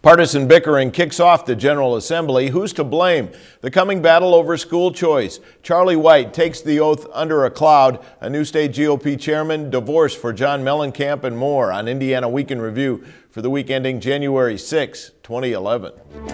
Partisan bickering kicks off the General Assembly. Who's to blame? The coming battle over school choice. Charlie White takes the oath under a cloud. A new state GOP chairman, divorce for John Mellencamp, and more on Indiana Week in Review for the week ending January 6, 2011.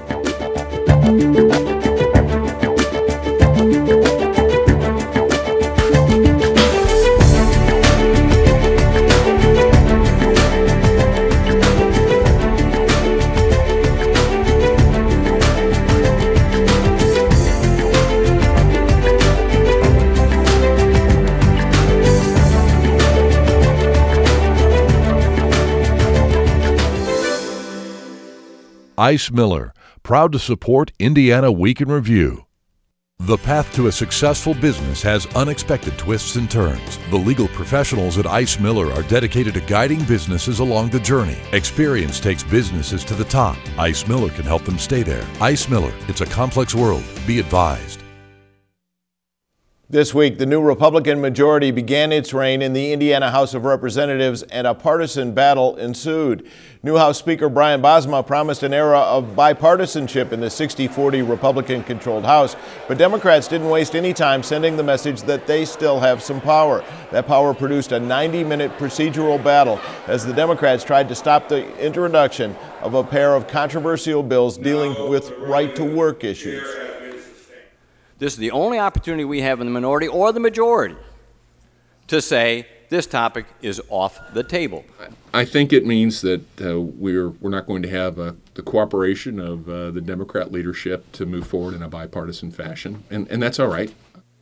Ice Miller, proud to support Indiana Week in Review. The path to a successful business has unexpected twists and turns. The legal professionals at Ice Miller are dedicated to guiding businesses along the journey. Experience takes businesses to the top. Ice Miller can help them stay there. Ice Miller, it's a complex world. Be advised. This week, the new Republican majority began its reign in the Indiana House of Representatives, and a partisan battle ensued. New House Speaker Brian Bosma promised an era of bipartisanship in the 60-40 Republican-controlled House, but Democrats didn't waste any time sending the message that they still have some power. That power produced a 90-minute procedural battle as the Democrats tried to stop the introduction of a pair of controversial bills dealing with right-to-work issues. This is the only opportunity we have in the minority or the majority to say this topic is off the table. I think it means that we're not going to have the cooperation of the Democrat leadership to move forward in a bipartisan fashion, and that's all right.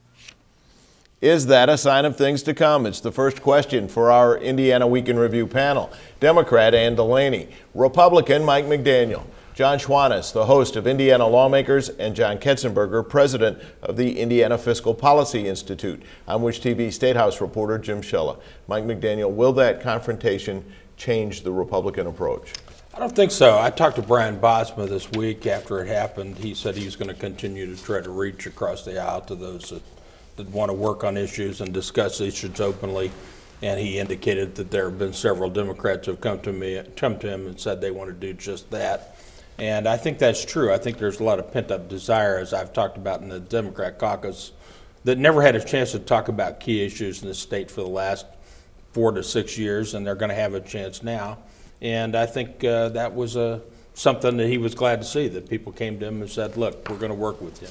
Is that a sign of things to come? It's the first question for our Indiana Week in Review panel. Democrat Ann Delaney, Republican Mike McDaniel, John Schwantes, the host of Indiana Lawmakers, and John Ketzenberger, president of the Indiana Fiscal Policy Institute. I'm Wish TV State House reporter Jim Shella. Mike McDaniel, will that confrontation change the Republican approach? I don't think so. I talked to Brian Bosma this week after it happened. He said he's going to continue to try to reach across the aisle to those that want to work on issues and discuss issues openly. And he indicated that there have been several Democrats who have come to him and said they want to do just that. And I think that's true. I think there's a lot of pent-up desire, as I've talked about in the Democrat caucus, that never had a chance to talk about key issues in the state for the last 4 to 6 years, and they're going to have a chance now. And I think that was something that he was glad to see, that people came to him and said, look, we're going to work with you.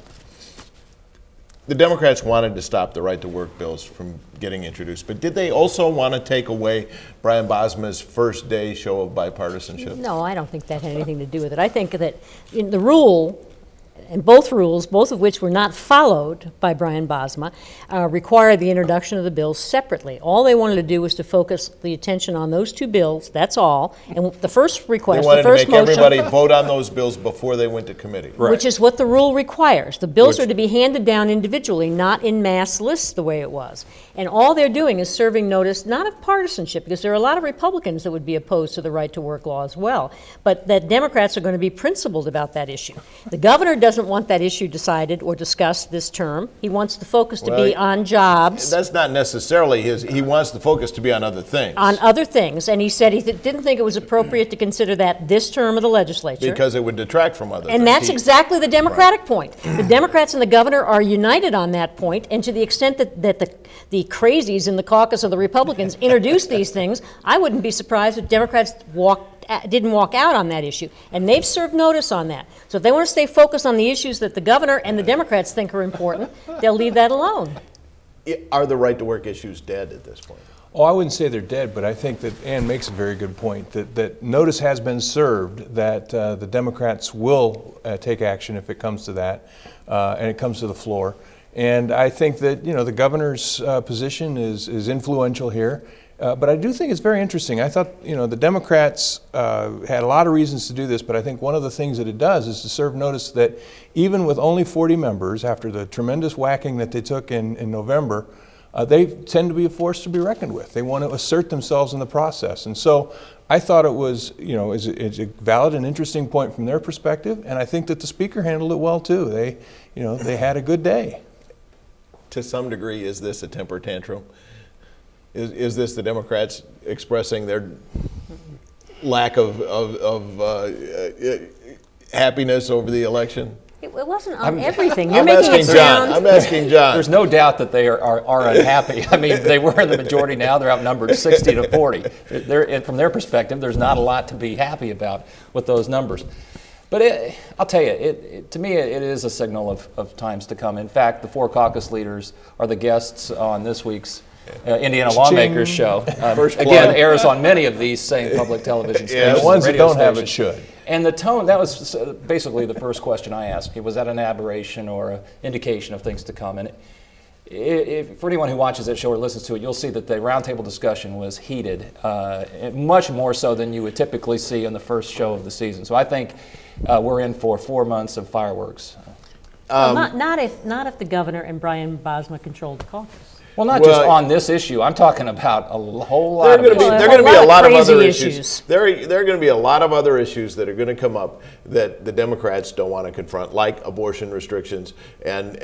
The Democrats wanted to stop the right-to-work bills from getting introduced, but did they also want to take away Brian Bosma's first day show of bipartisanship? No, I don't think that had anything to do with it. I think that in the rule, and both rules, both of which were not followed by Brian Bosma, required the introduction of the bills separately. All they wanted to do was to focus the attention on those two bills, that's all. And the first request, the first motion, to make everybody vote on those bills before they went to committee. Right. Which is what the rule requires. The bills are to be handed down individually, not in mass lists the way it was. And all they're doing is serving notice, not of partisanship, because there are a lot of Republicans that would be opposed to the right-to-work law as well, but that Democrats are going to be principled about that issue. The governor doesn't want that issue decided or discussed this term. He wants the focus to be on jobs. That's not necessarily he wants the focus to be on other things. On other things, and he said he didn't think it was appropriate to consider that this term of the legislature. Because it would detract from other things. And that's exactly the Democratic point. The Democrats and the governor are united on that point, and to the extent that the crazies in the caucus of the Republicans introduce these things, I wouldn't be surprised if Democrats didn't walk out on that issue. And they've served notice on that. So if they want to stay focused on the issues that the governor and the Democrats think are important, they'll leave that alone. Are the right-to-work issues dead at this point? Oh, I wouldn't say they're dead, but I think that Ann makes a very good point, that notice has been served that the Democrats will take action if it comes to that, and it comes to the floor. And I think that, the governor's position is influential here. But I do think it's very interesting. I thought, the Democrats had a lot of reasons to do this, but I think one of the things that it does is to serve notice that even with only 40 members, after the tremendous whacking that they took in November, they tend to be a force to be reckoned with. They want to assert themselves in the process. And so I thought it was, it's a valid and interesting point from their perspective, and I think that the Speaker handled it well too. They had a good day. To some degree, is this a temper tantrum? Is this the Democrats expressing their lack of happiness over the election? It wasn't on everything. You're I'm making asking it John. sound. I'm asking John. There's no doubt that they are unhappy. I mean, they were in the majority now. They're outnumbered 60 to 40. From their perspective, there's not a lot to be happy about with those numbers. But I'll tell you, to me, it is a signal of times to come. In fact, the 4 caucus leaders are the guests on this week's Indiana Lawmakers show. Again, airs on many of these same public television stations. The ones that radio don't have it stations. should. And the tone, that was basically the first question I asked. Was that an aberration or an indication of things to come? And for anyone who watches that show or listens to it, you'll see that the roundtable discussion was heated, much more so than you would typically see in the first show of the season. So I think we're in for 4 months of fireworks. Well, not if the governor and Brian Bosma controlled the caucus. Well, not just on this issue. I'm talking about a whole lot There of are going issues. to be a lot of crazy other issues. There are going to be a lot of other issues that are going to come up that the Democrats don't want to confront, like abortion restrictions and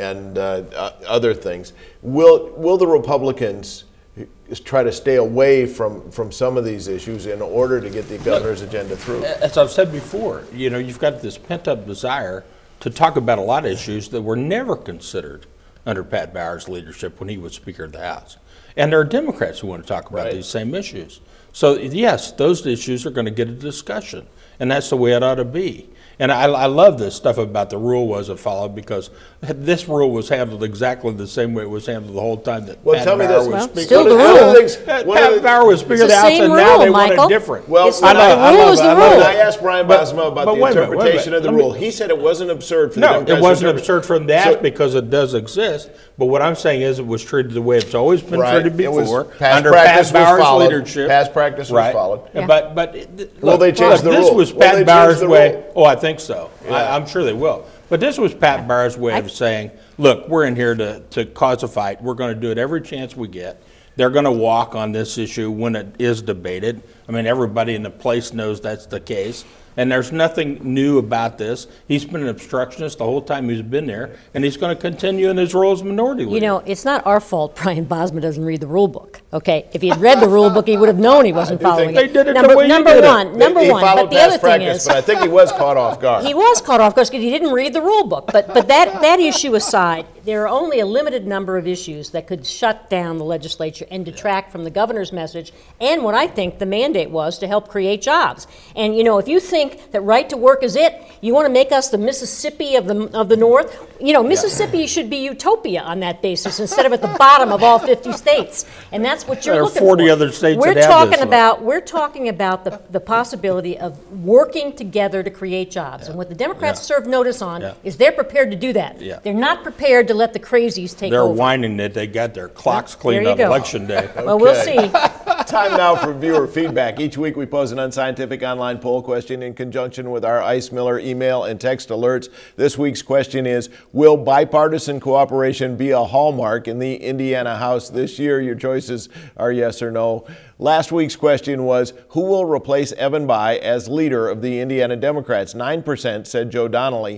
other things. Will the Republicans try to stay away from some of these issues in order to get the governor's agenda through? As I've said before, you've got this pent-up desire to talk about a lot of issues that were never considered under Pat Bauer's leadership when he was Speaker of the House. And there are Democrats who want to talk about these same issues. So yes, those issues are going to get a discussion, and that's the way it ought to be. And I love this stuff about the rule wasn't followed, because this rule was handled exactly the same way it was handled the whole time that Pat Bauer was Speaker. Still the rule. Pat Bauer was Speaker of the It's the House, same and now rule, they want Michael. it different. Well, It's not- the rule is the rule. I asked Brian Bosma about the wait a minute, interpretation of the Let me- rule. He said it wasn't absurd for the No, Democrats it wasn't to interpret. absurd for them to ask, So- because it does exist. But what I'm saying is it was treated the way it's always been Right. treated It was- before, past under practice Pat was Bauer's followed. leadership. Past practice was followed. Yeah. But Will they change the This rule? was Will they Pat change Bauer's the way. rule? Oh, I think so. Yeah. I'm sure they will. But this was Pat Bauer's way of saying, look, we're in here to cause a fight. We're going to do it every chance we get. They're going to walk on this issue when it is debated. I mean, everybody in the place knows that's the case. And there's nothing new about this. He's been an obstructionist the whole time he's been there, and he's going to continue in his role as minority leader. You know, it's not our fault Brian Bosma doesn't read the rule book, okay? If he had read the rule book, he would have known he wasn't following they it. did it the number way you number did it. one, number He one. followed But the other past thing practice, is, but I think he was caught off guard. he was caught off course because he didn't read the rule book. But that issue aside, there are only a limited number of issues that could shut down the legislature and detract from the governor's message and what I think the mandate was to help create jobs. And if you think that right to work is it, you want to make us the Mississippi of the North. Mississippi should be utopia on that basis instead of at the bottom of all 50 states. And that's what you're looking for. There are 40 other states We're that have talking this, though. about We're talking about the possibility of working together to create jobs. And what the Democrats serve notice on is they're prepared to do that. Yeah. They're not prepared to let the crazies take They're over. whining that they got their clocks cleaned There on you go. Election Day. Well, we'll see. Time now for viewer feedback. Each week we pose an unscientific online poll question in conjunction with our Ice Miller email and text alerts. This week's question is, will bipartisan cooperation be a hallmark in the Indiana House this year? Your choices are yes or no. Last week's question was, who will replace Evan Bayh as leader of the Indiana Democrats? 9% said Joe Donnelly,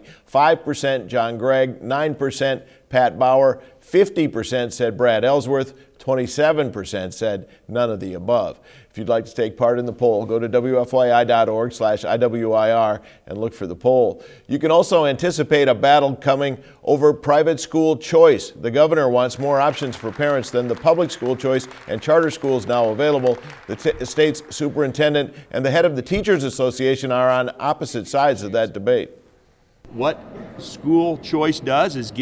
5% John Gregg, 9% Pat Bauer, 50% said Brad Ellsworth, 27% said none of the above. If you'd like to take part in the poll, go to WFYI.org/IWIR and look for the poll. You can also anticipate a battle coming over private school choice. The governor wants more options for parents than the public school choice and charter schools now available. The state's superintendent and the head of the Teachers Association are on opposite sides of that debate. What school choice does is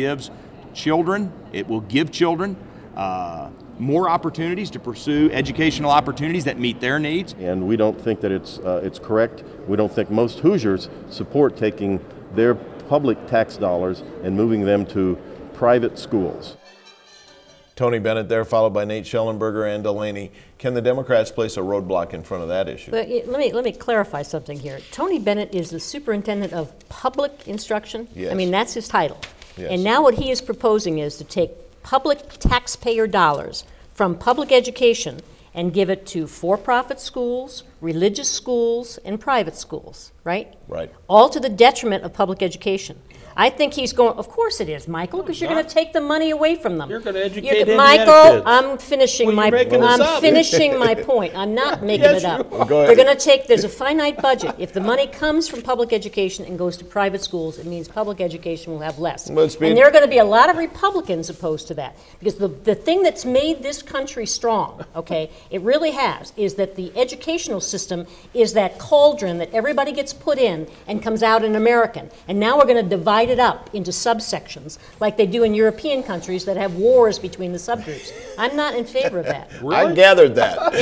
it will give children more opportunities to pursue educational opportunities that meet their needs. And we don't think that it's correct. We don't think most Hoosiers support taking their public tax dollars and moving them to private schools. Tony Bennett there, followed by Nate Schellenberger and Delaney. Can the Democrats place a roadblock in front of that issue? But let me clarify something here. Tony Bennett is the superintendent of public instruction. Yes. I mean, that's his title. Yes. And now what he is proposing is to take public taxpayer dollars from public education and give it to for-profit schools, religious schools and private schools, right? Right. All to the detriment of public education. I think he's going, of course it is, Michael, because you're going to take the money away from them. You're going to educate Indiana Michael, kids. I'm finishing Well, my you're making this up. finishing my point. I'm not making Yes, it up. you are. Go ahead. They're going to take, there's a finite budget. If the money comes from public education and goes to private schools, it means public education will have less. Well, it's been- And there are going to be a lot of Republicans opposed to that. Because the thing that's made this country strong, okay, it really has, is that the educational system is that cauldron that everybody gets put in and comes out an American. And now we're going to divide it up into subsections, like they do in European countries that have wars between the subgroups. I'm not in favor of that. I gathered that.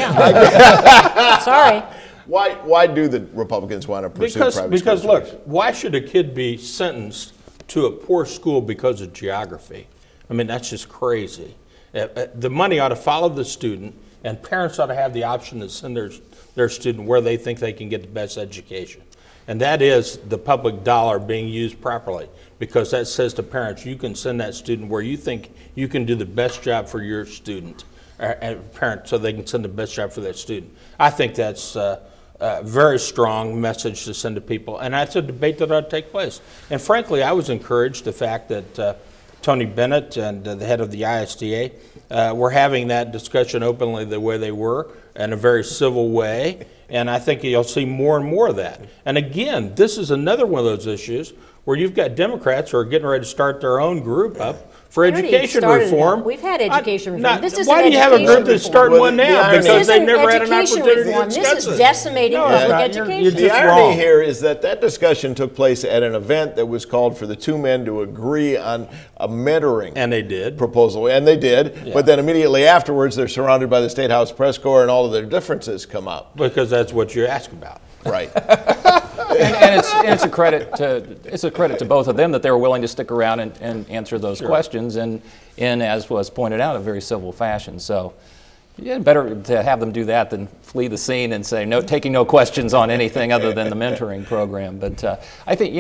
Yeah. Sorry. Why do the Republicans want to pursue private Because school look, choice? why should a kid be sentenced to a poor school because of geography? I mean, that's just crazy. The money ought to follow the student, and parents ought to have the option to send their student where they think they can get the best education. And that is the public dollar being used properly, because that says to parents, you can send that student where you think you can do the best job for your student, and parents, so they can send the best job for that student. I think that's a very strong message to send to people, and that's a debate that ought to take place. And frankly, I was encouraged the fact that Tony Bennett and the head of the ISDA were having that discussion openly the way they were, in a very civil way. And I think you'll see more and more of that. And again, this is another one of those issues where you've got Democrats who are getting ready to start their own group up for education reform. We've had education reform. This isn't why do you have a group education that's reform. starting Well, one the now? irony- Because This they've isn't never had an education opportunity reform. to This discuss is it. decimating No, it's public not. You're education. The just irony wrong. here is that discussion took place at an event that was called for the two men to agree on a mentoring And they did. proposal, and they did. But then immediately afterwards, they're surrounded by the State House press corps, and all of their differences come up. Because that's what you ask about. Right. And it's a credit to both of them that they were willing to stick around and answer those questions in, as was pointed out, a very civil fashion. So, yeah, better to have them do that than flee the scene and say taking no questions on anything other than the mentoring program. But I think,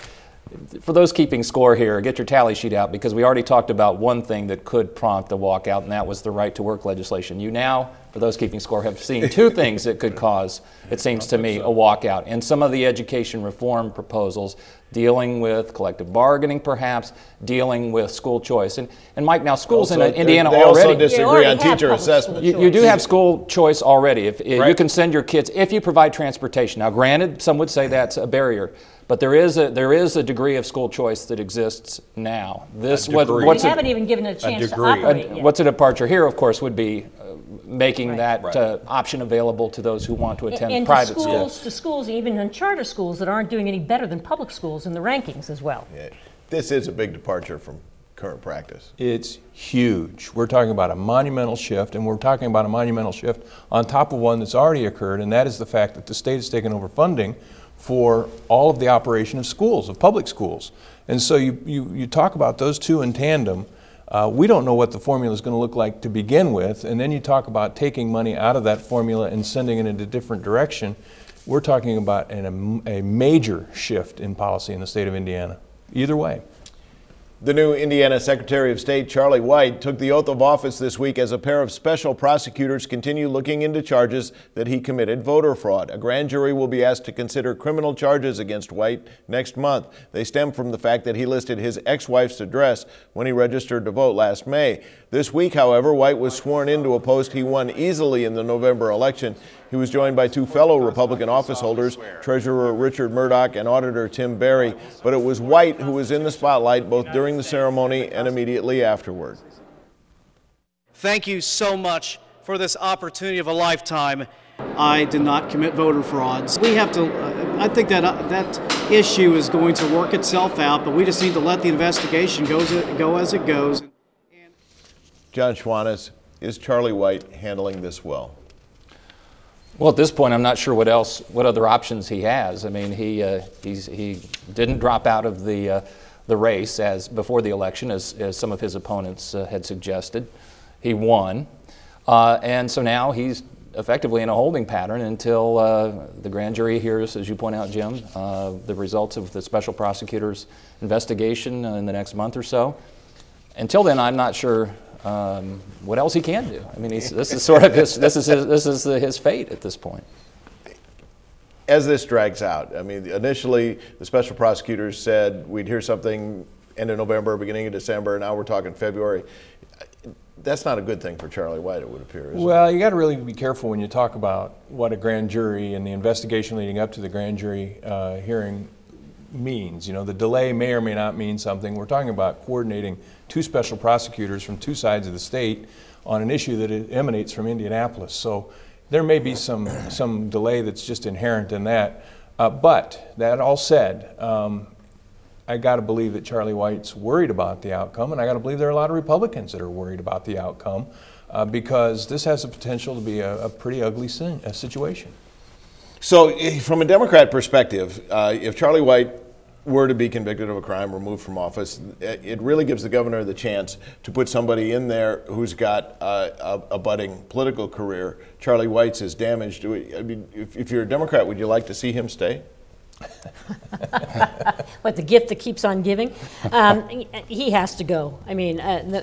for those keeping score here, get your tally sheet out, because we already talked about one thing that could prompt a walkout, and that was the right to work legislation. You now, for those keeping score, have seen two things that could cause, it seems to me, a walkout. And some of the education reform proposals dealing with collective bargaining, perhaps, dealing with school choice. And Mike, now schools in Indiana they already... also disagree already on have teacher public school assessment. You do have school choice already. If you Right. can send your kids, if you provide transportation. Now, granted, some would say that's a barrier, but there is a degree of school choice that exists now. This degree. We what's haven't even given it a chance to degree. operate yet. what's a departure here, of course, would be making Right. that Right. Option available to those who want to attend And private to schools, even in charter schools that aren't doing any better than public schools in the rankings as well. This is a big departure from current practice. It's huge. We're talking about a monumental shift, and we're talking about a monumental shift on top of one that's already occurred, and that is the fact that the state has taken over funding for all of the operation of schools, of public schools. And so you talk about those two in tandem. We don't know what the formula is going to look like to begin with, and then you talk about taking money out of that formula and sending it in a different direction. We're talking about a major shift in policy in the state of Indiana. Either way. The new Indiana Secretary of State, Charlie White, took the oath of office this week as a pair of special prosecutors continue looking into charges that he committed voter fraud. A grand jury will be asked to consider criminal charges against White next month. They stem from the fact that he listed his ex-wife's address when he registered to vote last May. This week, however, White was sworn into a post he won easily in the November election. He was joined by two fellow Republican office holders, Treasurer Richard Murdoch and Auditor Tim Berry. But it was White who was in the spotlight both during the ceremony and immediately afterward. Thank you so much for this opportunity of a lifetime. I did not commit voter frauds. We have to, I think that issue is going to work itself out, but we just need to let the investigation go as it goes. John Schwantes, is Charlie White handling this well? Well, at this point, I'm not sure what other options he has. I mean, he didn't drop out of the race as before the election, as some of his opponents had suggested. He won, and so now he's effectively in a holding pattern until the grand jury hears, as you point out, Jim, the results of the special prosecutor's investigation in the next month or so. Until then, I'm not sure what else he can do. I mean, this is sort of his fate at this point. as this drags out, I mean, initially the special prosecutors said we'd hear something end of November, beginning of December. Now we're talking February. That's not a good thing for Charlie White, it would appear. Well, you got to really be careful when you talk about what a grand jury and the investigation leading up to the grand jury hearing means. You know, the delay may or may not mean something. We're talking about coordinating two special prosecutors from two sides of the state on an issue that emanates from Indianapolis. So there may be some delay that's just inherent in that. But that all said, I got to believe that Charlie White's worried about the outcome, and I got to believe there are a lot of Republicans that are worried about the outcome because this has the potential to be a pretty ugly situation. So from a Democrat perspective, if Charlie White were to be convicted of a crime, removed from office, it really gives the governor the chance to put somebody in there who's got a budding political career. Charlie White's is damaged. I mean, if you're a Democrat, would you like to see him stay? What, the gift that keeps on giving? He has to go. I mean,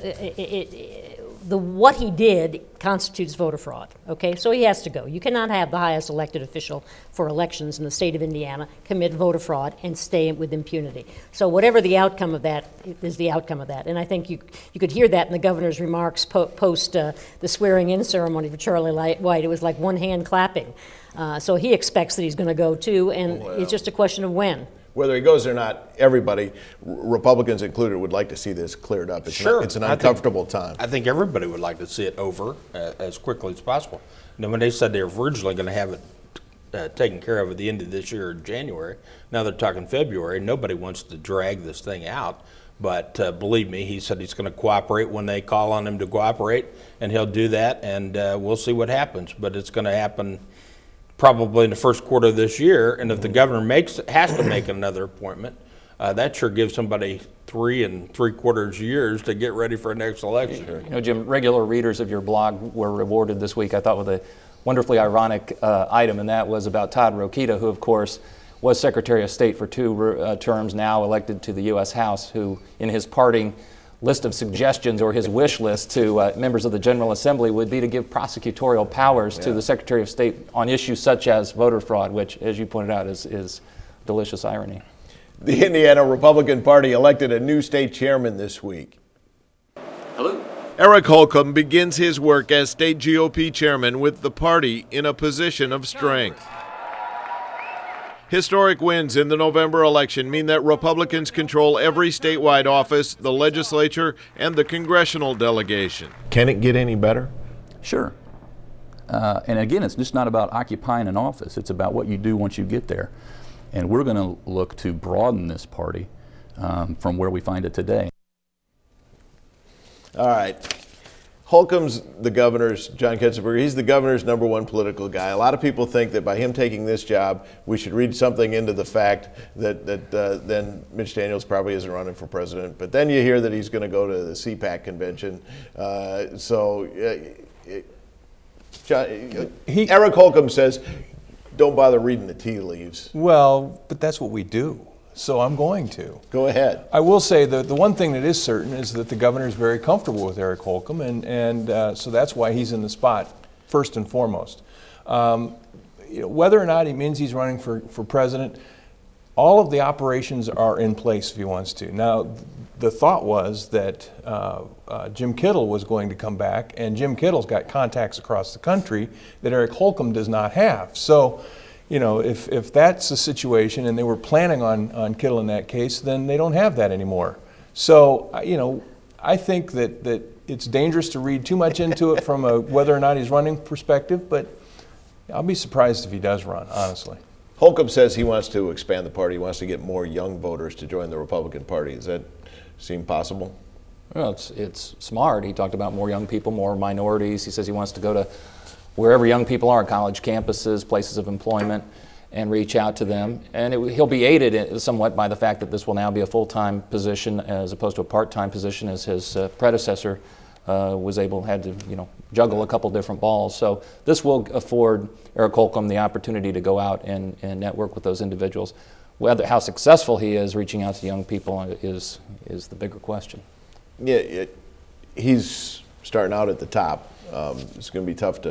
what he did constitutes voter fraud, okay? So he has to go. You cannot have the highest elected official for elections in the state of Indiana commit voter fraud and stay with impunity. So whatever the outcome of that is the outcome of that. And I think you could hear that in the governor's remarks post the swearing-in ceremony for Charlie White. It was like one hand clapping. So he expects that he's going to go too, and it's just a question of when. Whether he goes or not, everybody, Republicans included, would like to see this cleared up. It's Sure. It's an uncomfortable time. I think everybody would like to see it over as quickly as possible. Now, when they said they were originally going to have it taken care of at the end of this year in January, now they're talking February. Nobody wants to drag this thing out. But believe me, he said he's going to cooperate when they call on him to cooperate, and he'll do that, and we'll see what happens. But it's going to happen probably in the first quarter of this year, and if the governor has to make another appointment, that sure gives somebody 3 3/4 years to get ready for the next election. You know, Jim, regular readers of your blog were rewarded this week, I thought, with a wonderfully ironic item, and that was about Todd Rokita, who, of course, was Secretary of State for 2 terms, now elected to the U.S. House, who, in his parting list of suggestions or his wish list to members of the General Assembly would be to give prosecutorial powers to the Secretary of State on issues such as voter fraud, which, as you pointed out, is delicious irony. The Indiana Republican Party elected a new state chairman this week. Hello. Eric Holcomb begins his work as state GOP chairman with the party in a position of strength. Historic wins in the November election mean that Republicans control every statewide office, the legislature, and the congressional delegation. Can it get any better? Sure. And again, it's just not about occupying an office. It's about what you do once you get there. And we're going to look to broaden this party from where we find it today. All right. Holcomb's the governor's, John Ketzenberger, he's the governor's #1 political guy. A lot of people think that by him taking this job, we should read something into the fact that then Mitch Daniels probably isn't running for president. But then you hear that he's going to go to the CPAC convention. Eric Holcomb says, don't bother reading the tea leaves. Well, but that's what we do. So I'm going to. Go ahead. I will say that the one thing that is certain is that the governor is very comfortable with Eric Holcomb, and so that's why he's in the spot first and foremost. Whether or not he means he's running for president, all of the operations are in place if he wants to. Now, the thought was that Jim Kittle was going to come back, and Jim Kittle's got contacts across the country that Eric Holcomb does not have. So, you know, if that's the situation and they were planning on Kittle in that case, then they don't have that anymore. So, you know, I think that it's dangerous to read too much into it from a whether or not he's running perspective, but I'll be surprised if he does run, honestly. Holcomb says he wants to expand the party. He wants to get more young voters to join the Republican Party. Does that seem possible? Well, it's smart. He talked about more young people, more minorities. He says he wants to go to wherever young people are, college campuses, places of employment, and reach out to them. And he'll be aided somewhat by the fact that this will now be a full-time position as opposed to a part-time position, as his predecessor had to juggle a couple different balls. So this will afford Eric Holcomb the opportunity to go out and network with those individuals. How successful he is reaching out to young people is the bigger question. Yeah, he's starting out at the top. It's going to be tough to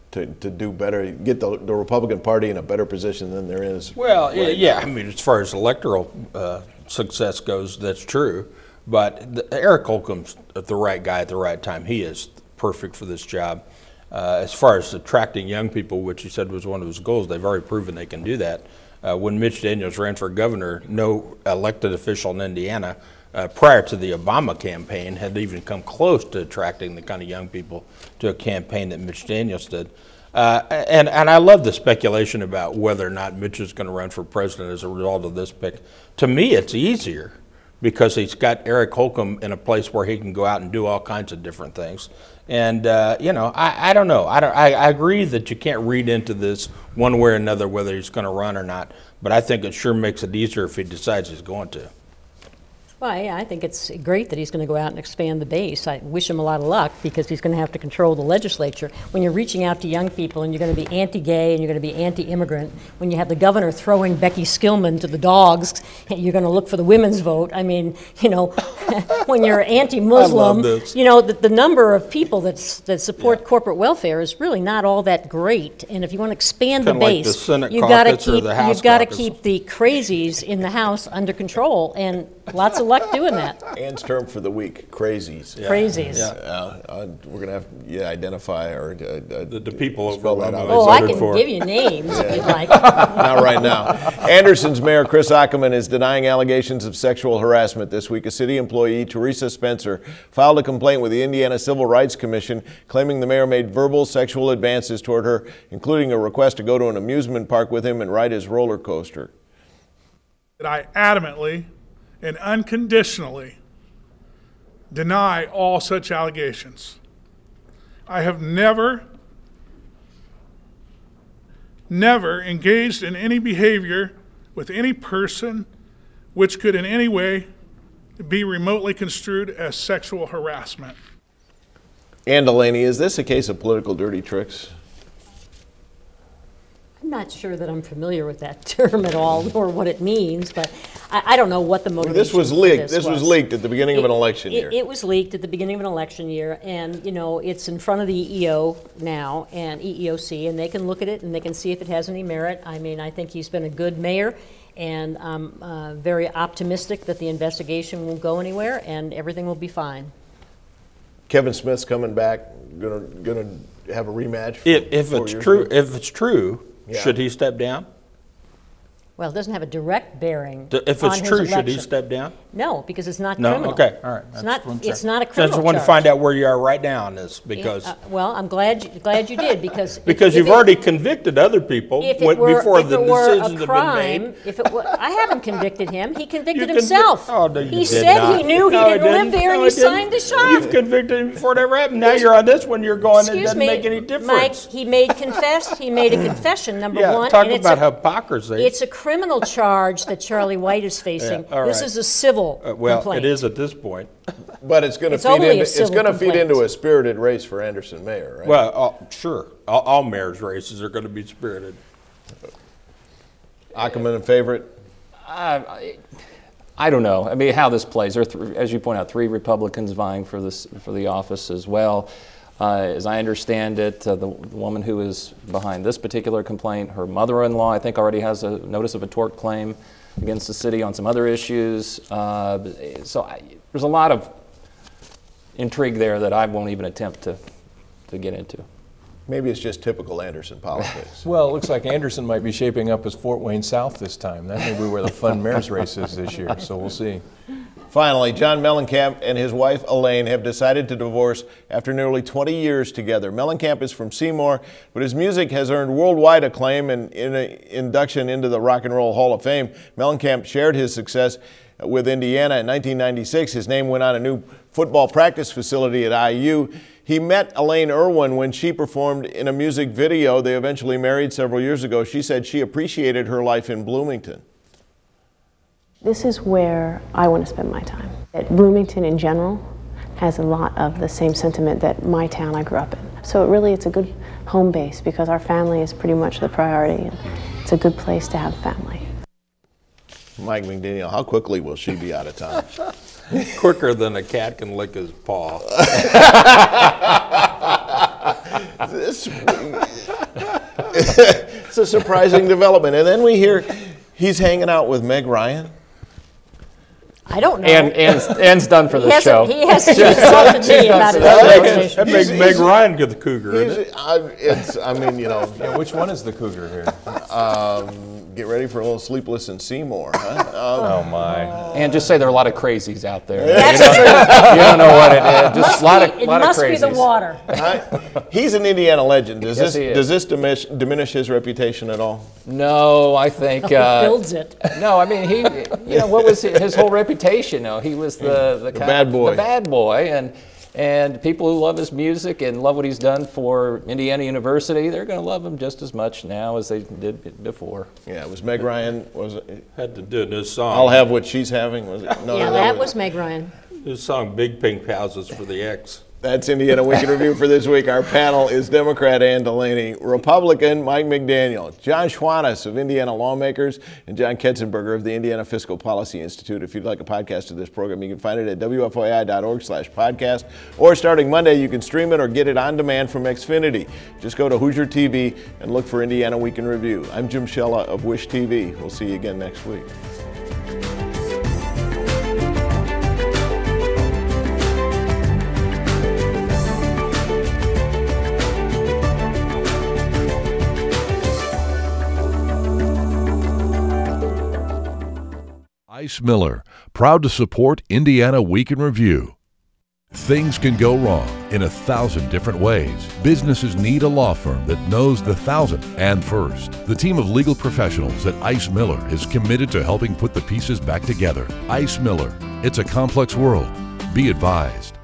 to do better, get the Republican Party in a better position than there is? Well, yeah, I mean, as far as electoral success goes, that's true. But Eric Holcomb's the right guy at the right time. He is perfect for this job. As far as attracting young people, which he said was one of his goals, they've already proven they can do that. When Mitch Daniels ran for governor, no elected official in Indiana prior to the Obama campaign had even come close to attracting the kind of young people to a campaign that Mitch Daniels did. And I love the speculation about whether or not Mitch is going to run for president as a result of this pick. To me, it's easier because he's got Eric Holcomb in a place where he can go out and do all kinds of different things. And, you know, I don't know. I agree that you can't read into this one way or another whether he's going to run or not, but I think it sure makes it easier if he decides he's going to. Well, yeah, I think it's great that he's going to go out and expand the base. I wish him a lot of luck because he's going to have to control the legislature. When you're reaching out to young people and you're going to be anti-gay and you're going to be anti-immigrant, when you have the governor throwing Becky Skillman to the dogs, you're going to look for the women's vote. I mean, you know, when you're anti-Muslim, you know, the number of people that support corporate welfare is really not all that great. And if you want to expand the base, you've got to keep the crazies in the House under control, and lots of luck doing that. Ann's term for the week, crazies. Yeah. Crazies. Yeah. We're going to have identify or the people spell that out. Oh, I can give you names if you'd like. Not right now. Anderson's Mayor Chris Ackerman is denying allegations of sexual harassment this week. A city employee, Teresa Spencer, filed a complaint with the Indiana Civil Rights Commission claiming the mayor made verbal sexual advances toward her, including a request to go to an amusement park with him and ride his roller coaster. That I adamantly and unconditionally deny all such allegations. I have never engaged in any behavior with any person which could in any way be remotely construed as sexual harassment. Ann Delaney, is this a case of political dirty tricks? I'm not sure that I'm familiar with that term at all, or what it means, but I don't know what the motivation this was leaked. This was leaked at the beginning of an election year. It was leaked at the beginning of an election year, and you know it's in front of the EEO now and EEOC, and they can look at it and they can see if it has any merit. I mean, I think he's been a good mayor, and I'm very optimistic that the investigation won't go anywhere and everything will be fine. Kevin Smith's coming back, gonna have a rematch. If it's true. Yeah. Should he step down? Well, it doesn't have a direct bearing. If it's true, should he step down? No, because it's not criminal. No, okay, all right. It's not a criminal I just want to find out where you are right now on this because. Well, I'm glad you did because. Because you've already convicted other people before the decisions have been made. I haven't convicted him. He convicted himself. He said he knew he didn't live there and he signed the shot. You've convicted him before it ever happened. Now you're on this one. You're going. It doesn't make any difference. Mike, he made a confession. Number one. Talk about hypocrisy. It's a criminal charge that Charlie White is facing. This is a civil complaint. It is at this point. But it's going to feed into a spirited race for Anderson mayor, right? Well, sure. All mayor's races are going to be spirited. Ackerman a favorite? I don't know. I mean, how this plays. There are, as you point out, 3 Republicans vying for the office as well. As I understand it, the woman who is behind this particular complaint, her mother-in-law, I think already has a notice of a tort claim against the city on some other issues. There's a lot of intrigue there that I won't even attempt to get into. Maybe it's just typical Anderson politics. Well, it looks like Anderson might be shaping up as Fort Wayne South this time. That may be where the fun mayor's race is this year, so we'll see. Finally, John Mellencamp and his wife Elaine have decided to divorce after nearly 20 years together. Mellencamp is from Seymour, but his music has earned worldwide acclaim and in an induction into the Rock and Roll Hall of Fame. Mellencamp shared his success with Indiana in 1996. His name went on a new football practice facility at IU. He met Elaine Irwin when she performed in a music video. They eventually married several years ago. She said she appreciated her life in Bloomington. This is where I want to spend my time. Bloomington in general has a lot of the same sentiment that my town I grew up in. So it's a good home base because our family is pretty much the priority, and it's a good place to have family. Mike McDaniel, how quickly will she be out of town? Quicker than a cat can lick his paw. It's a surprising development. And then we hear he's hanging out with Meg Ryan. I don't know. Ann's done for the show. He hasn't talked to me about his organization. That makes Meg Ryan get the cougar, isn't it? I mean, Yeah, which one is the cougar here? Get ready for a little Sleepless in Seymour, huh? Oh my! And just say there are a lot of crazies out there. You don't know what it is. Just a lot of crazies. It must be the water. He's an Indiana legend. Does Yes, he is. does this diminish his reputation at all? No, I think. Builds it. No, I mean what was his whole reputation? No, he was the bad boy. The bad boy, and people who love his music and love what he's done for Indiana University, they're going to love him just as much now as they did before. Yeah, it was Meg Ryan. Was it? Had to do this song. I'll have what she's having. Was it? No, Yeah, that was Meg Ryan. This song, Big Pink Houses for the X. That's Indiana Week in Review for this week. Our panel is Democrat Ann Delaney, Republican Mike McDaniel, John Schwantes of Indiana Lawmakers, and John Ketzenberger of the Indiana Fiscal Policy Institute. If you'd like a podcast of this program, you can find it at wfoi.org/podcast, or starting Monday, you can stream it or get it on demand from Xfinity. Just go to Hoosier TV and look for Indiana Week in Review. I'm Jim Shella of Wish TV. We'll see you again next week. Ice Miller, proud to support Indiana Week in Review. Things can go wrong in 1,000 different ways. Businesses need a law firm that knows the 1,000th and first. The team of legal professionals at Ice Miller is committed to helping put the pieces back together. Ice Miller, it's a complex world. Be advised.